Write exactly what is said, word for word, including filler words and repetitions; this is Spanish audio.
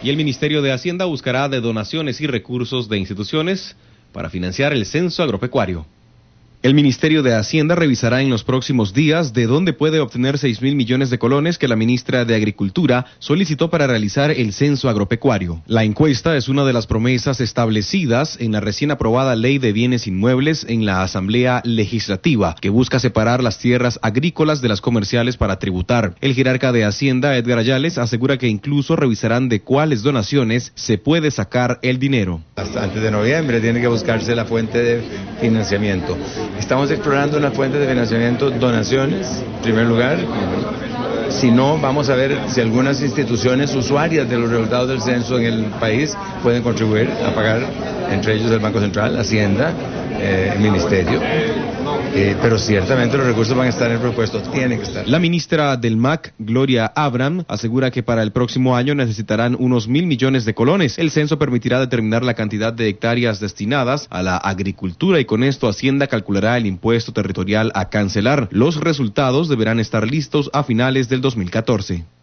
Y el Ministerio de Hacienda buscará de donaciones y recursos de instituciones para financiar el censo agropecuario. El Ministerio de Hacienda revisará en los próximos días de dónde puede obtener seis mil millones de colones que la ministra de Agricultura solicitó para realizar el censo agropecuario. La encuesta es una de las promesas establecidas en la recién aprobada Ley de Bienes Inmuebles en la Asamblea Legislativa, que busca separar las tierras agrícolas de las comerciales para tributar. El jerarca de Hacienda, Edgar Ayales, asegura que incluso revisarán de cuáles donaciones se puede sacar el dinero. Hasta antes de noviembre tiene que buscarse la fuente de financiamiento. Estamos explorando una fuente de financiamiento, donaciones, en primer lugar. Si no, vamos a ver si algunas instituciones usuarias de los resultados del censo en el país pueden contribuir a pagar, entre ellos el Banco Central, Hacienda, eh, el Ministerio. Eh, pero ciertamente los recursos van a estar en el presupuesto, tienen que estar. La ministra del M A C, Gloria Abram, asegura que para el próximo año necesitarán unos mil millones de colones. El censo permitirá determinar la cantidad de hectáreas destinadas a la agricultura y con esto Hacienda calculará el impuesto territorial a cancelar. Los resultados deberán estar listos a finales del dos mil catorce.